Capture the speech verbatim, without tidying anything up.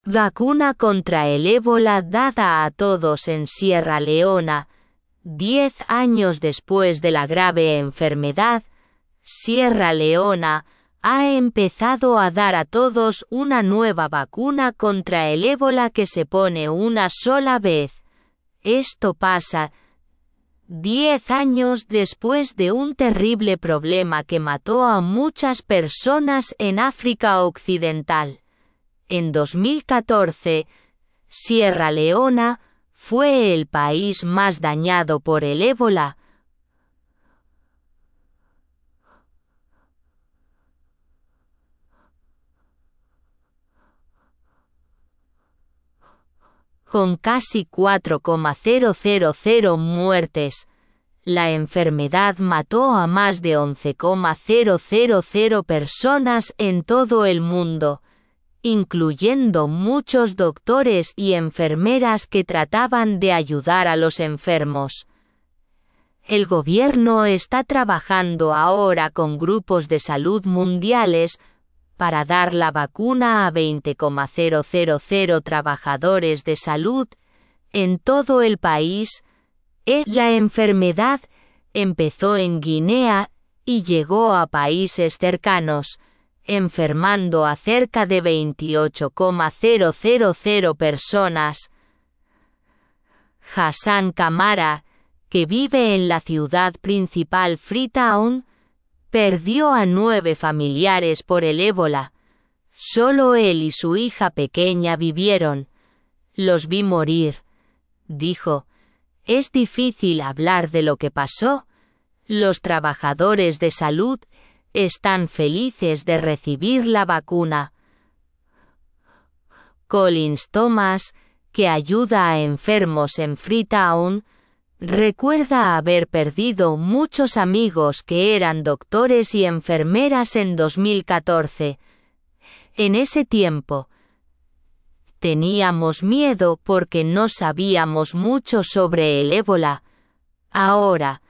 Vacuna contra el ébola dada a todos en Sierra Leona. Diez años después de la grave enfermedad, Sierra Leona ha empezado a dar a todos una nueva vacuna contra el ébola que se pone una sola vez. Esto pasa diez años después de un terrible problema que mató a muchas personas en África Occidental. En dos mil catorce, Sierra Leona fue el país más dañado por el ébola. Con casi cuatro mil muertes, la enfermedad mató a más de once mil personas en todo el mundo, incluyendo muchos doctores y enfermeras que trataban de ayudar a los enfermos. El gobierno está trabajando ahora con grupos de salud mundiales para dar la vacuna a veinte mil trabajadores de salud en todo el país. La enfermedad empezó en Guinea y llegó a países cercanos, enfermando a cerca de veintiocho mil personas. Hassan Camara, que vive en la ciudad principal Freetown, perdió a nueve familiares por el ébola. Solo él y su hija pequeña vivieron. Los vi morir, dijo. Es difícil hablar de lo que pasó. Los trabajadores de salud están felices de recibir la vacuna. Collins Thomas, que ayuda a enfermos en Freetown, recuerda haber perdido muchos amigos que eran doctores y enfermeras en dos mil catorce. En ese tiempo, teníamos miedo porque no sabíamos mucho sobre el ébola. Ahora,